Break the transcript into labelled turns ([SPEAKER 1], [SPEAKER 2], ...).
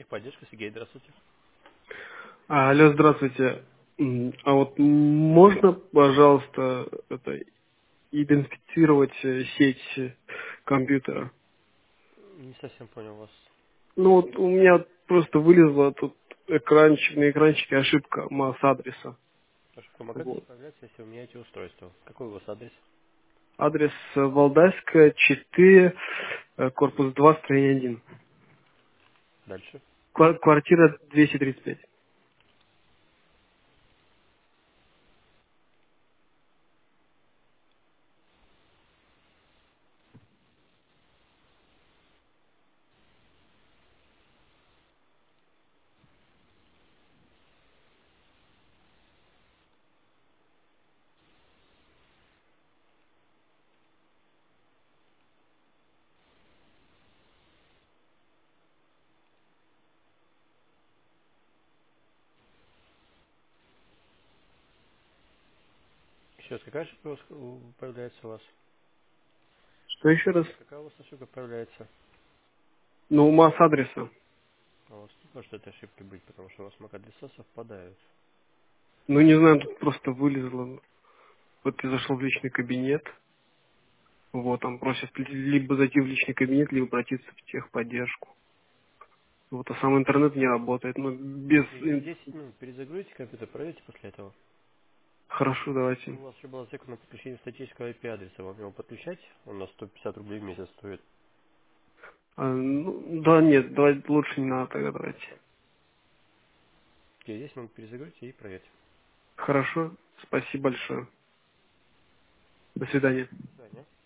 [SPEAKER 1] Техподдержка, Сергей, здравствуйте.
[SPEAKER 2] Алло, здравствуйте. А вот можно, пожалуйста, идентифицировать сеть компьютера?
[SPEAKER 1] Не совсем понял вас.
[SPEAKER 2] Ну вот у меня просто вылезла тут экранчик, на экранчике ошибка MAC-адреса.
[SPEAKER 1] Ошибка МАК-адреса
[SPEAKER 2] Вот.
[SPEAKER 1] появляется, если вы меняете устройство. Какой у вас адрес?
[SPEAKER 2] Адрес Валдайская, 4, корпус 2, строение 1.
[SPEAKER 1] Дальше.
[SPEAKER 2] Квартира 235.
[SPEAKER 1] Еще раз, какая ошибка появляется у вас?
[SPEAKER 2] Что еще раз?
[SPEAKER 1] Какая у вас ошибка появляется?
[SPEAKER 2] Ну, MAC-адреса.
[SPEAKER 1] А у вас не может этой ошибки быть, потому что у вас MAC-адреса совпадают.
[SPEAKER 2] Ну, не знаю, тут просто вылезло. Вот я зашел в личный кабинет. Вот, там просят либо зайти в личный кабинет, либо обратиться в техподдержку. Вот, а сам интернет не работает. Но без...
[SPEAKER 1] Через 10 минут перезагрузите компьютер, проверьте после этого.
[SPEAKER 2] Хорошо, давайте.
[SPEAKER 1] У вас еще была ссылка на подключение статического IP-адреса. Вам его подключать? Он на 150 рублей в месяц стоит.
[SPEAKER 2] Ну, да, нет, давайте лучше не надо тогда, давайте.
[SPEAKER 1] Через 10 минут перезагрузите и проверьте.
[SPEAKER 2] Хорошо, спасибо большое. До свидания.
[SPEAKER 1] До свидания.